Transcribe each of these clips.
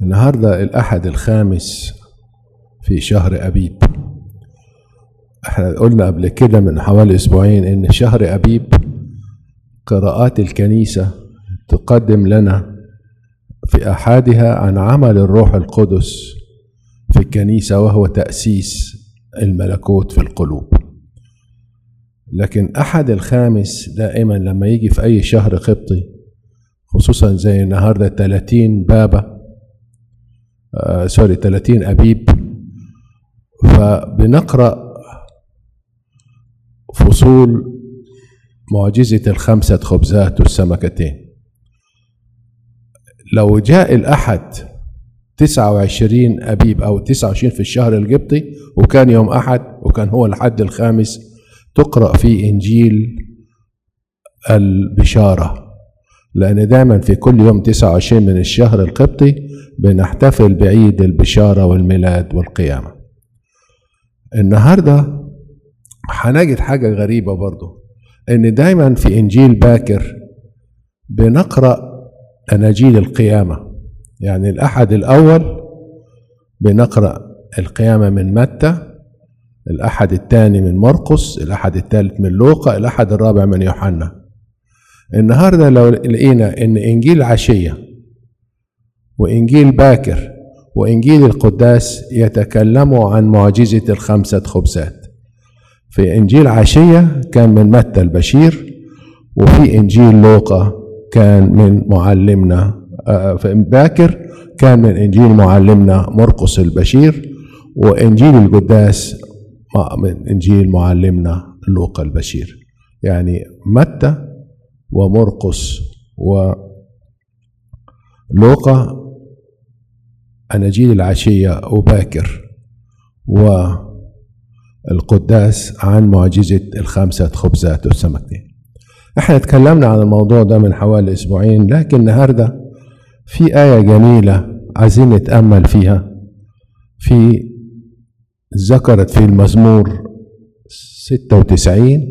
النهاردة الأحد الخامس في شهر أبيب. احنا قلنا قبل كده من حوالي أسبوعين إن شهر أبيب قراءات الكنيسة تقدم لنا في أحدها عن عمل الروح القدس في الكنيسة، وهو تأسيس الملكوت في القلوب. لكن أحد الخامس دائما لما يجي في أي شهر قبطي، خصوصا زي النهاردة 30 بابا 30 أبيب، فبنقرأ فصول معجزة الخمسة خبزات والسمكتين. لو جاء الأحد 29 أبيب أو 29 في الشهر القبطي وكان يوم أحد وكان هو الحد الخامس، تقرأ فيه إنجيل البشارة، لأن دائما في كل يوم 29 من الشهر القبطي بنحتفل بعيد البشارة والميلاد والقيامة. النهاردة هنجد حاجة غريبة برضو، إن دائما في إنجيل باكر بنقرأ أناجيل القيامة. يعني الأحد الأول بنقرأ القيامة من متى، الأحد الثاني من مرقس، الأحد الثالث من لوقا، الأحد الرابع من يوحنا. النهاردة لو لقينا إن إنجيل عشية وإنجيل باكر وإنجيل القداس يتكلموا عن معجزة الخمسة خبزات. في إنجيل عشية كان من متى البشير، وفي إنجيل لوقا كان من معلمنا في باكر كان من إنجيل معلمنا مرقس البشير، وإنجيل القداس من إنجيل معلمنا لوقا البشير. يعني متى ومرقس ولوقا أناجيل العشية وباكر، والقداس عن معجزة الخمسة خبزات والسمكتين. احنا اتكلمنا عن الموضوع ده من حوالي أسبوعين، لكن النهاردة في آية جميلة عايزين نتأمل فيها، ذكرت في المزمور 96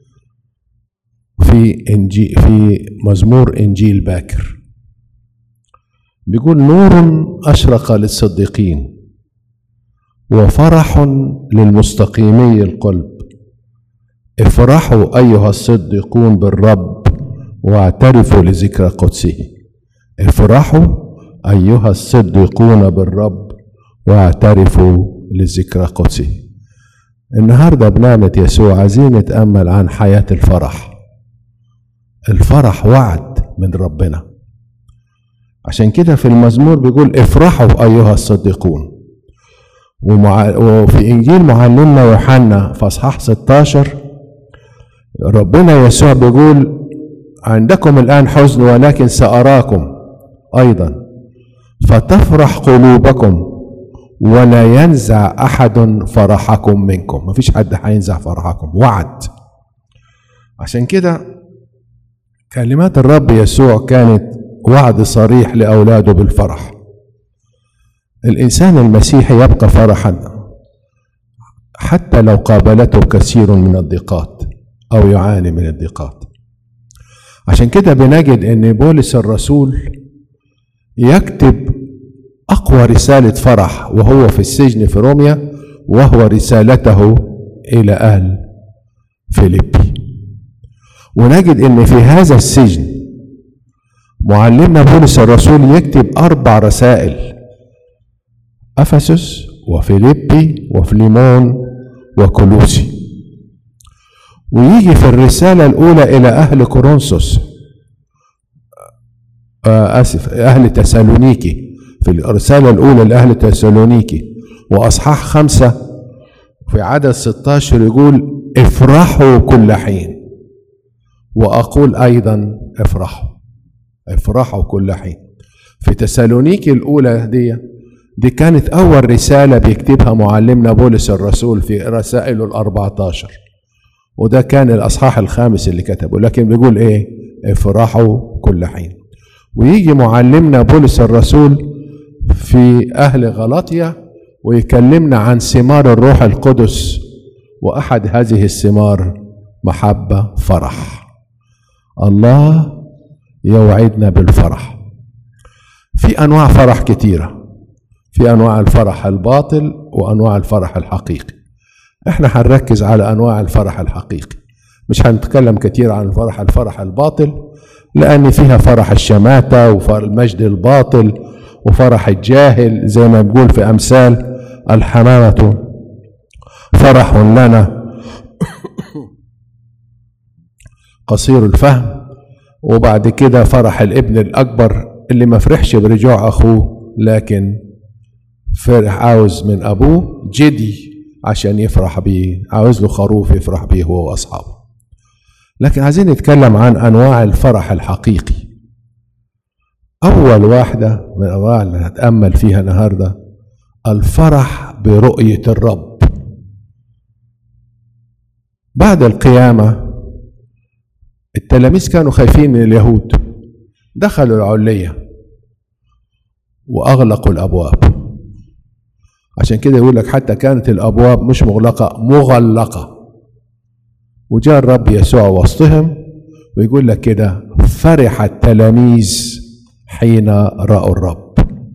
في مزمور إنجيل باكر. بيقول: نور أشرق للصديقين وفرح للمستقيمي القلب. افرحوا أيها الصديقون بالرب واعترفوا لذكر قدسه. افرحوا أيها الصديقون بالرب واعترفوا لذكر قدسه. النهاردة بنعمة يسوع عايزين نتأمل عن حياة الفرح. الفرح وعد من ربنا، عشان كده في المزمور بيقول: افرحوا أيها الصديقون. وفي إنجيل معلمنا يوحنا في أصحاح 16 ربنا يسوع بيقول: عندكم الآن حزن ولكن سأراكم أيضا فتفرح قلوبكم ولا ينزع أحد فرحكم منكم. مفيش حد هينزع فرحكم، وعد. عشان كده كلمات الرب يسوع كانت وعد صريح لأولاده بالفرح. الإنسان المسيحي يبقى فرحا حتى لو قابلته كثير من الضيقات أو يعاني من الضيقات. عشان كده بنجد أن بولس الرسول يكتب أقوى رسالة فرح وهو في السجن في روميا، وهو رسالته إلى أهل فيليبي. ونجد أن في هذا السجن معلمنا بولس الرسول يكتب 4 رسائل: أفسس وفيليبي وفليمون وكولوسي. ويجي في الرسالة الأولى إلى أهل كورنثوس أهل تسالونيكي، في الرسالة الأولى لأهل تسالونيكي وأصحاح 5 في عدد 16 يقول: افرحوا كل حين، وأقول أيضا افرحوا كل حين. في تسالونيكي الأولى دي كانت أول رسالة بيكتبها معلمنا بولس الرسول في رسائله 14، وده كان الأصحاح الخامس اللي كتبه. لكن بيقول إيه؟ افرحوا كل حين. ويجي معلمنا بولس الرسول في أهل غلاطيا ويكلمنا عن ثمار الروح القدس، وأحد هذه الثمار محبة، فرح. الله يوعدنا بالفرح. في أنواع فرح كتيرة، في أنواع الفرح الباطل وأنواع الفرح الحقيقي. احنا هنركز على أنواع الفرح الحقيقي، مش هنتكلم كتير عن الفرح الباطل، لأن فيها فرح الشماتة والمجد الباطل وفرح الجاهل، زي ما بيقول في أمثال: الحمامة فرح لنا قصير الفهم. وبعد كده فرح الابن الأكبر اللي ما فرحش برجوع أخوه، لكن فرح عاوز من أبوه جدي عشان يفرح بيه، عاوز له خروف يفرح بيه هو وأصحابه. لكن عايزين نتكلم عن أنواع الفرح الحقيقي. أول واحدة من الأنواع اللي هتأمل فيها النهاردة الفرح برؤية الرب. بعد القيامة التلاميذ كانوا خايفين من اليهود، دخلوا العلية وأغلقوا الأبواب. عشان كده يقول لك حتى كانت الأبواب مش مغلقة، مغلقة. وجاء الرب يسوع وسطهم ويقول لك كده: فرح التلاميذ حين رأوا الرب.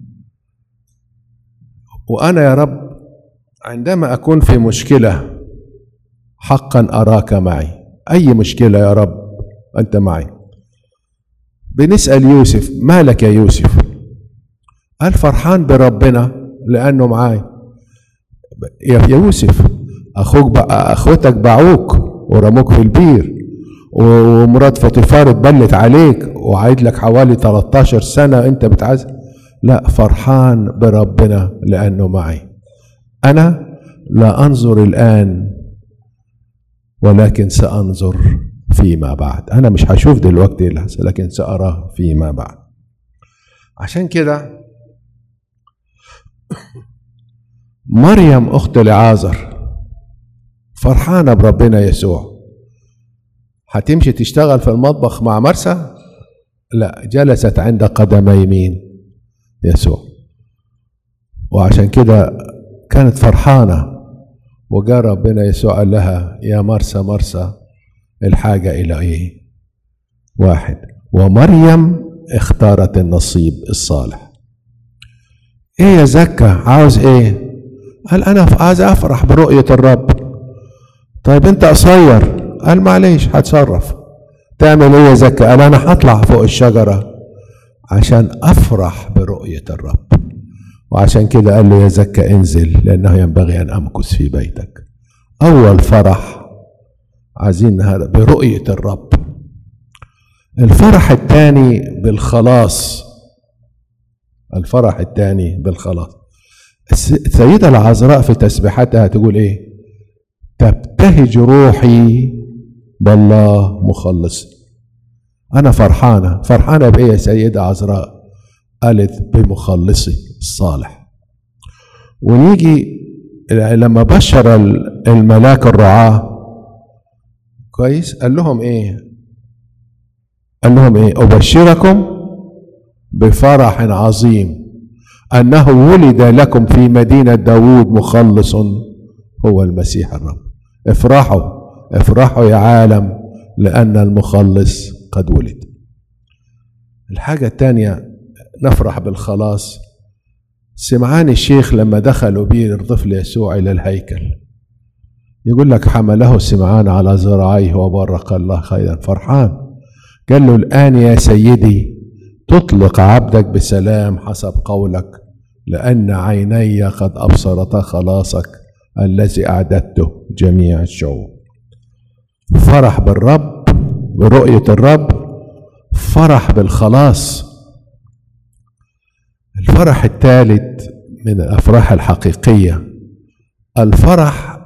وأنا يا رب عندما أكون في مشكلة حقا أراك معي. أي مشكلة يا رب أنت معي. بنسأل يوسف: مالك يا يوسف؟ قال: فرحان بربنا لأنه معاي. يا يوسف، أخوتك باعوك ورموك في البير، ومرات فطيفار اتبلت عليك وعايد لك حوالي 13 سنة أنت بتعذب. لا، فرحان بربنا لأنه معي. أنا لا أنظر الآن ولكن سأنظر فيما بعد. أنا مش هشوف دلوقتي لكن سأراه فيما بعد. عشان كده مريم أخت لعازر فرحانة بربنا يسوع. هتمشي تشتغل في المطبخ مع مرسى؟ لا، جلست عند قدمي مين؟ يسوع. وعشان كده كانت فرحانة. وجاء ربنا يسوع قال لها: يا مرسى مرسى، الحاجة إلى إيه؟ واحد، ومريم اختارت النصيب الصالح. إيه يا زكا، عاوز إيه؟ قال: أنا عايز أفرح برؤية الرب. طيب أنت قصير. قال: معليش هتصرف. تعمل إيه يا زكا؟ قال: أنا هطلع فوق الشجرة عشان أفرح برؤية الرب. وعشان كده قال له: يا زكا انزل، لأنه ينبغي أن أمكث في بيتك. أول فرح عايزين هذا برؤية الرب. الفرح الثاني بالخلاص. الفرح الثاني بالخلاص. السيدة العذراء في تسبيحتها تقول إيه؟ تبتهج روحي بالله مخلص. أنا فرحانة بإيه يا سيدة عذراء؟ قالت: بمخلصي الصالح. ونيجي لما بشر الملاك الرعاة كويس، قال لهم ايه؟ أبشركم بفرح عظيم أنه ولد لكم في مدينة داود مخلص هو المسيح الرب. افرحوا يا عالم، لأن المخلص قد ولد. الحاجة الثانية نفرح بالخلاص. سمعان الشيخ لما دخلوا به الطفل يسوع إلى الهيكل، يقول لك: حمله سمعان على ذراعيه وبارك الله خيرا. فرحان. قال له: الآن يا سيدي تطلق عبدك بسلام حسب قولك، لأن عيني قد أبصرتا خلاصك الذي أعددته جميع الشعوب. فرح بالرب، برؤية الرب، فرح بالخلاص. الفرح الثالث من الأفراح الحقيقية الفرح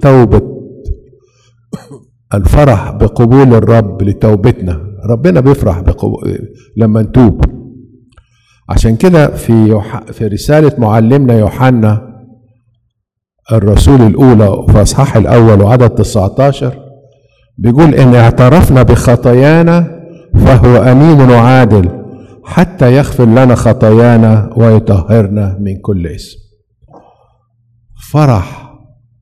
الفرح بقبول الرب لتوبتنا. ربنا بيفرح لما نتوب. عشان كده في رسالة معلمنا يوحنا الرسول الأولى في أصحاح الأول وعدد 19 بيقول: إن اعترفنا بخطايانا فهو أمين وعادل حتى يغفر لنا خطايانا ويطهرنا من كل اسم. فرح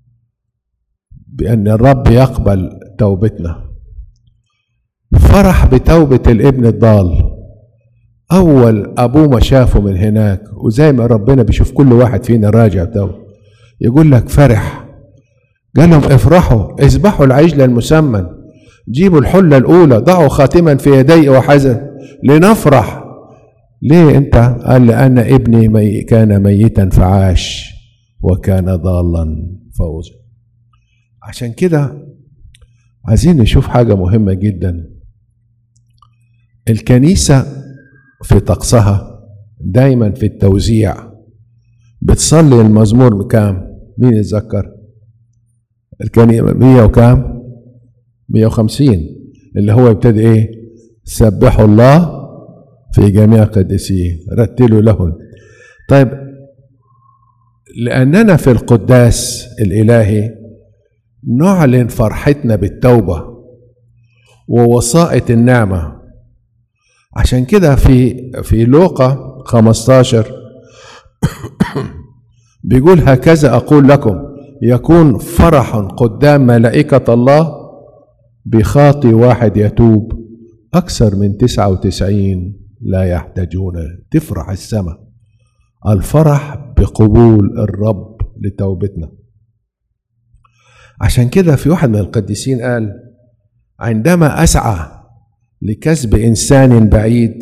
بأن الرب يقبل توبتنا. فرح بتوبة الابن الضال. اول ابوه ما شافه من هناك، وزي ما ربنا بيشوف كل واحد فينا راجع ده، يقول لك فرح. قال لهم افرحوا، اذبحوا العجل المسمن، جيبوا الحلة الاولى، ضعوا خاتما في يدي وحزن لنفرح. ليه انت؟ قال لان ابني كان ميتا فعاش وكان ضالا فوزا. عشان كده عايزين نشوف حاجة مهمة جدا. الكنيسة في طقسها دايما في التوزيع بتصلي المزمور بكام؟ مين يتذكر؟ الكنيسة 100 وكام؟ 150، اللي هو يبتدي ايه؟ سبحوا الله في جميع قدسيه، رتلوا له. طيب لأننا في القداس الإلهي نعلن فرحتنا بالتوبة ووسائط النعمة. عشان كده في لوقا 15 بيقول هكذا أقول لكم يكون فرح قدام ملائكة الله بخاطئ واحد يتوب أكثر من 99 لا يحتاجون. تفرح السماء، الفرح بقبول الرب لتوبتنا. عشان كده في واحد من القديسين قال عندما أسعى لكسب إنسان بعيد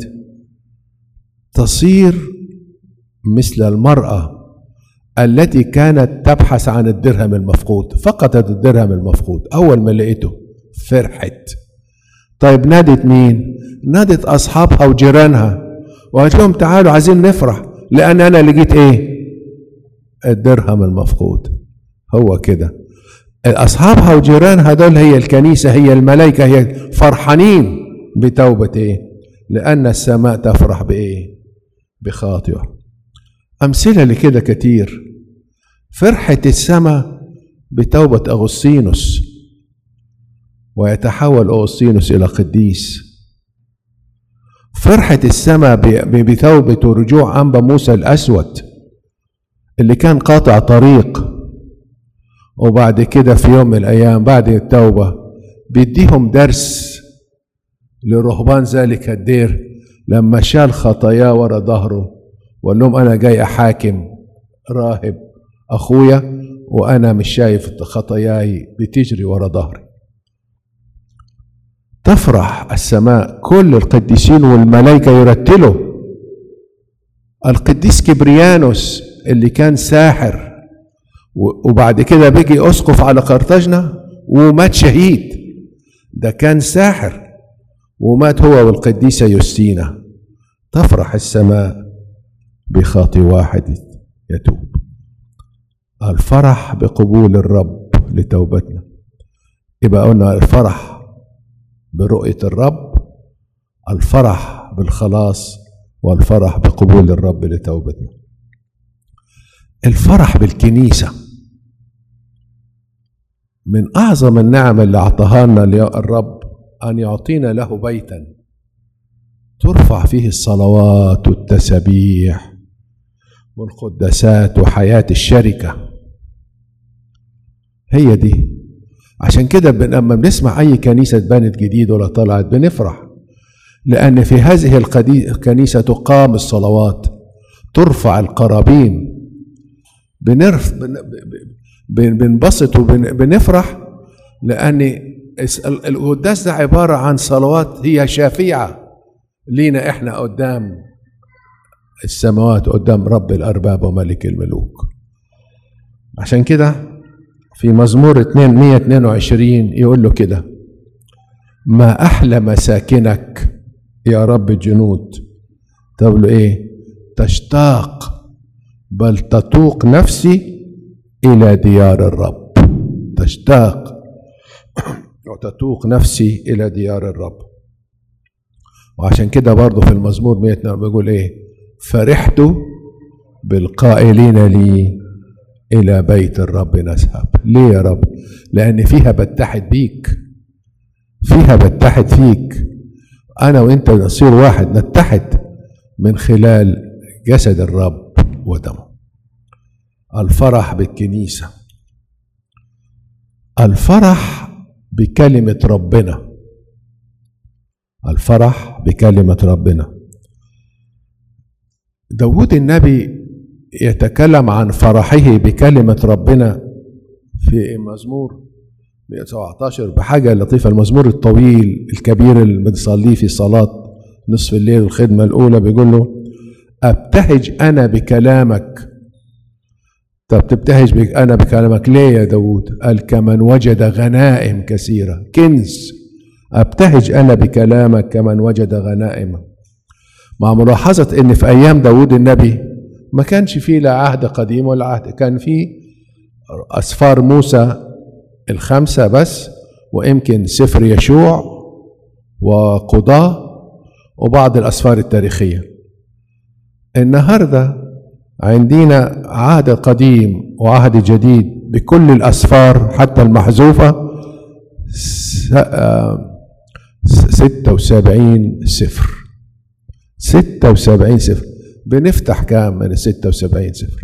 تصير مثل المرأة التي كانت تبحث عن الدرهم المفقود، فقدت الدرهم المفقود، أول ما لقيته فرحت. طيب نادت مين؟ نادت أصحابها وجيرانها وقالت لهم تعالوا عايزين نفرح لأن أنا لقيت إيه؟ الدرهم المفقود. هو كده أصحابها وجيرانها دول هي الكنيسة، هي الملائكة، هي فرحانين بتوبة إيه؟ لأن السماء تفرح بإيه؟ بخاطئه. أمثلة لكده كتير. فرحة السماء بتوبة أغسطينوس ويتحول أغسطينوس إلى قديس. فرحة السماء بتوبة ورجوع أنبا موسى الأسود اللي كان قاطع طريق، وبعد كده في يوم من الأيام بعد التوبة بيديهم درس لرهبان ذلك الدير لما شال خطاياه ورا ظهره وقال لهم أنا جاي أحاكم راهب أخويا وأنا مش شايف خطاياي بتجري ورا ظهري. تفرح السماء، كل القديسين والملائكة يرتلوا. القديس كبريانوس اللي كان ساحر وبعد كده بيجي أسقف على قرطاجنة ومات شهيد، ده كان ساحر ومات هو والقديسة يوستينا. تفرح السماء بخاطئ واحد يتوب. الفرح بقبول الرب لتوبتنا. يبقى قلنا الفرح برؤية الرب، الفرح بالخلاص، والفرح بقبول الرب لتوبتنا. الفرح بالكنيسة من أعظم النعم اللي أعطاها لنا الرب، أن يعطينا له بيتا ترفع فيه الصلوات والتسبيح والقداسات وحياة الشركة. هي دي. عشان كده لما بنسمع أي كنيسة اتبنت جديد ولا طلعت بنفرح، لأن في هذه الكنيسة تقام الصلوات، ترفع القرابين، بنبسط وبنفرح، لأن القداس ده عبارة عن صلوات هي شافعة لينا احنا قدام السماوات، قدام رب الأرباب وملك الملوك. عشان كده في مزمور 122 يقول له كده ما أحلى مساكنك يا رب الجنود. طب له إيه؟ تشتاق بل تتوق نفسي إلى ديار الرب. تشتاق وتتوق نفسي إلى ديار الرب. وعشان كده برضو في المزمور 100 بيقول إيه؟ فرحت بالقائلين لي إلى بيت الرب نذهب. ليه يا رب؟ لأن فيها بتحد بيك، فيها بتحد فيك، أنا وإنت نصير واحد، نتحد من خلال جسد الرب ودمه. الفرح بالكنيسة، الفرح بكلمة ربنا، الفرح بكلمة ربنا. داود النبي يتكلم عن فرحه بكلمة ربنا في مزمور 117 بحاجة لطيفة. المزمور الطويل الكبير اللي بنصليه في صلاة نصف الليل الخدمة الأولى بيقول له أبتهج أنا بكلامك. طب تبتهج أنا بكلامك ليه يا داود؟ قال كمن وجد غنائم كثيرة، كنز. أبتهج أنا بكلامك كمن وجد غنائم. مع ملاحظة إن في أيام داود النبي ما كانش فيه لا عهد قديم ولا عهد، كان فيه أسفار موسى الخمسة بس، ويمكن سفر يشوع وقضاة وبعض الأسفار التاريخية. النهاردة عندنا عهد قديم وعهد جديد بكل الأسفار حتى المحذوفة 76 سفر. 76 سفر. بنفتح كام من 76 سفر؟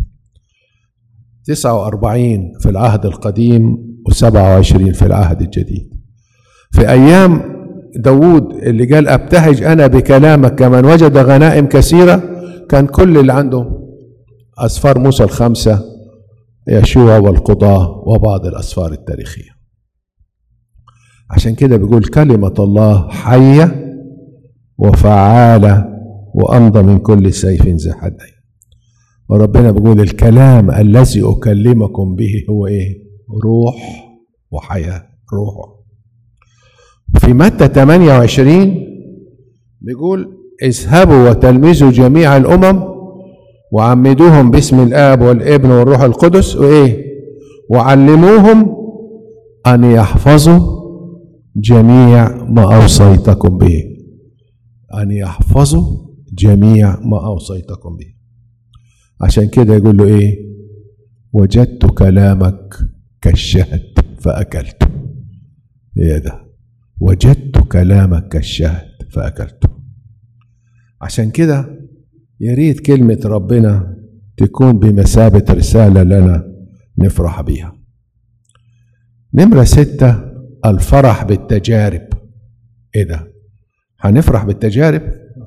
49 في العهد القديم و27 في العهد الجديد. في أيام داود اللي قال أبتهج أنا بكلامك كمن وجد غنائم كثيرة، كان كل اللي عنده أسفار موسى الخمسة، يشوع والقضاة وبعض الأسفار التاريخية. عشان كده بيقول كلمة الله حية وفعالة وأمضى من كل سيف ذي حدين. وربنا بيقول الكلام الذي أكلمكم به هو إيه؟ روح وحياة. روح. في متى 28 بيقول اذهبوا وتلمذوا جميع الأمم وعمدوهم باسم الآب والابن والروح القدس وإيه؟ وعلموهم أن يحفظوا جميع ما أوصيتكم به. أن يحفظوا جميع ما أوصيتكم به. عشان كده يقول له إيه؟ وجدت كلامك كالشهد فأكلته. إيه ده؟ وجدت كلامك كالشهد فأكلته. عشان كده يريد كلمة ربنا تكون بمثابة رسالة لنا نفرح بيها. نمرة 6 الفرح بالتجارب. ايه ده؟ هنفرح بالتجارب؟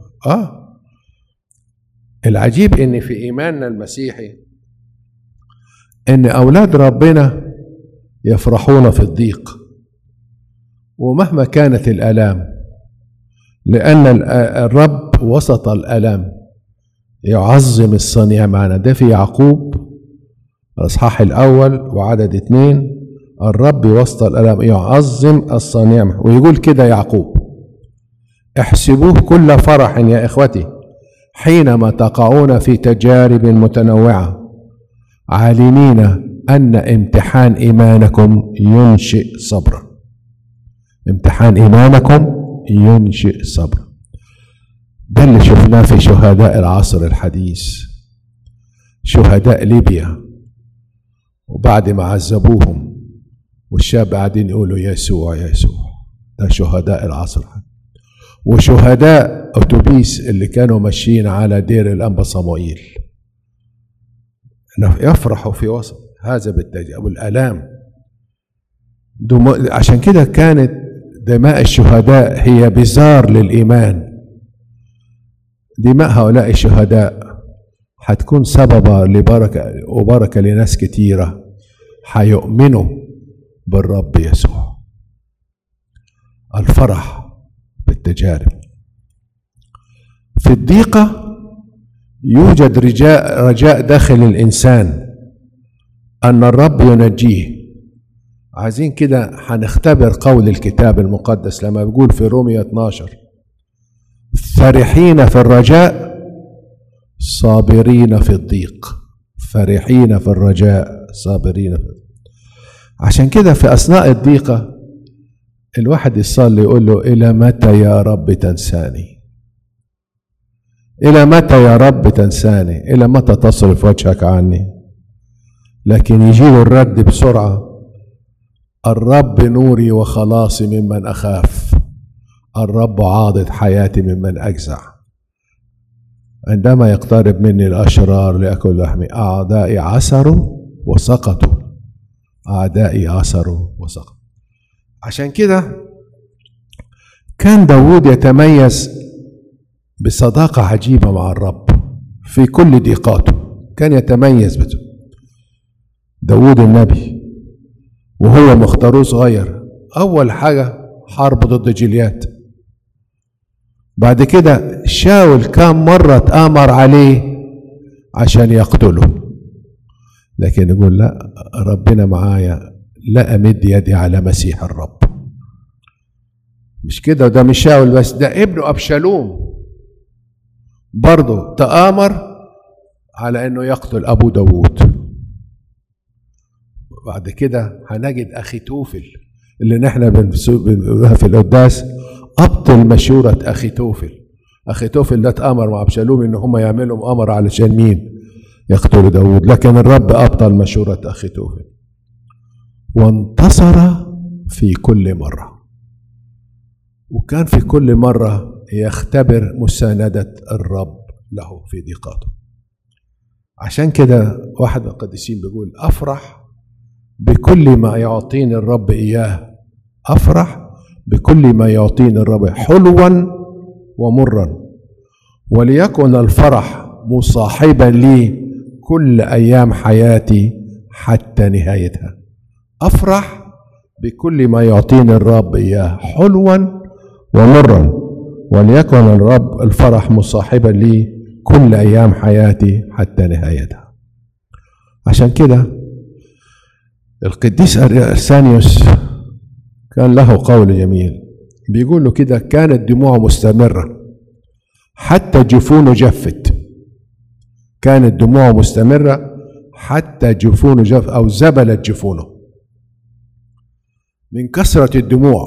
العجيب ان في ايماننا المسيحي ان اولاد ربنا يفرحون في الضيق ومهما كانت الآلام، لأن الرب وسط الآلام يعظم الصنيع معنا. ده في يعقوب الإصحاح الأول وعدد 2. الرب وسط الآلام يعظم الصنيع معنا. ويقول كده يعقوب احسبوه كل فرح يا إخوتي حينما تقعون في تجارب متنوعة عالمين أن امتحان إيمانكم ينشئ صبرا. امتحان إيمانكم ينشئ صبرا. ده اللي شفناه في شهداء العصر الحديث، شهداء ليبيا، وبعد ما عذبوهم والشاب قاعدين يقولوا يسوع يسوع. ده شهداء العصر الحديث. وشهداء أتوبيس اللي كانوا ماشيين على دير الأنبا صموئيل يفرحوا في وسط هذا بالتجارب والآلام. عشان كده كانت دماء الشهداء هي بزار للإيمان. دماء هؤلاء الشهداء هتكون سببا لبركة وبركة لناس كتيرة هيؤمنوا بالرب يسوع. الفرح بالتجارب. في الضيقة يوجد رجاء داخل الإنسان أن الرب ينجيه. عايزين كده هنختبر قول الكتاب المقدس لما بيقول في رومية 12 فرحين في الرجاء صابرين في الضيق. فرحين في الرجاء صابرين في الضيق. عشان كده في أثناء الضيقة الواحد يصلي يقول له إلى متى يا رب تنساني؟ إلى متى يا رب تنساني؟ إلى متى تصرف وجهك عني؟ لكن يجيله الرد بسرعة. الرب نوري وخلاصي ممن أخاف، الرب عاضد حياتي ممن أجزع. عندما يقترب مني الأشرار لأكل لحمي أعدائي عثروا وسقطوا. أعدائي عثروا وسقطوا. عشان كده كان داود يتميز بصداقة عجيبة مع الرب في كل ضيقاته. كان يتميز بده داود النبي وهو مختاروه صغير، أول حاجة حرب ضد جليات. بعد كده شاول كام مرة تآمر عليه عشان يقتله، لكن يقول لا، ربنا معايا، لا أمد يدي على مسيح الرب. مش كده، ده مش شاول بس، ده ابنه أبشالوم برضه تآمر على أنه يقتل أبو داود. بعد كده هنجد أخيتوفل اللي نحن بنقولها في القداس، أبطل مشورة أخيتوفل. أخيتوفل ده تآمر مع أبشالوم إن هم يعملوا مؤامرة علشان مين؟ يقتلوا داود، لكن الرب أبطل مشورة أخيتوفل وانتصر في كل مرة، وكان في كل مرة يختبر مساندة الرب له في ضيقاته. عشان كده واحد من القديسين بيقول أفرح بكل ما يعطيني الرب إياه، أفرح بكل ما يعطيني الرب حلوا ومرا، وليكن الفرح مصاحبا لي كل أيام حياتي حتى نهايتها. أفرح بكل ما يعطيني الرب إياه حلوا ومرا، وليكن الرب الفرح مصاحبا لي كل أيام حياتي حتى نهايتها. عشان كده القديس أرسانيوس كان له قول جميل، بيقول له كده: كانت دموعه مستمرة حتى جفونه جفت. كانت دموعه مستمرة حتى جفونه جف أو زبلت جفونه من كثرة الدموع.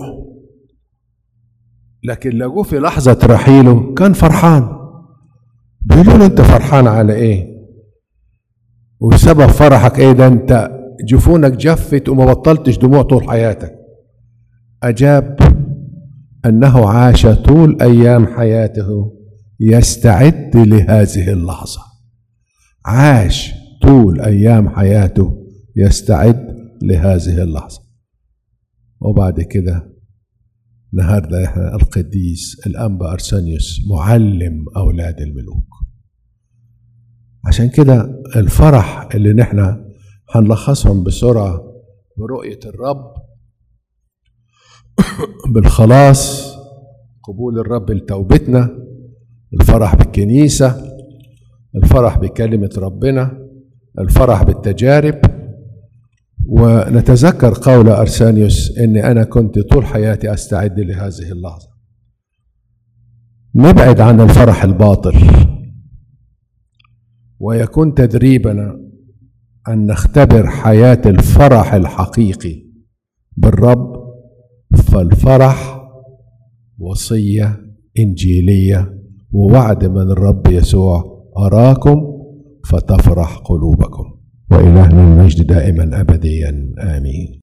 لكن لقوه في لحظة رحيله كان فرحان. بيقولوا له: أنت فرحان على إيه؟ وسبب فرحك إيه؟ ده أنت جفونك جفت وما بطلتش دموع طول حياتك. أجاب أنه عاش طول أيام حياته يستعد لهذه اللحظة. عاش طول أيام حياته يستعد لهذه اللحظة. وبعد كده النهارده احنا القديس الأنبا أرسانيوس معلم أولاد الملوك. عشان كده الفرح اللي نحن هنلخصهم بسرعة برؤية الرب، بالخلاص، قبول الرب لتوبتنا، الفرح بالكنيسة، الفرح بكلمة ربنا، الفرح بالتجارب. ونتذكر قول أرسانيوس: إني أنا كنت طول حياتي أستعد لهذه اللحظة. نبعد عن الفرح الباطل، ويكون تدريبنا أن نختبر حياة الفرح الحقيقي بالرب. فالفرح وصية إنجيلية ووعد من الرب يسوع: أراكم فتفرح قلوبكم. وإلهنا المجد دائما أبديا، آمين.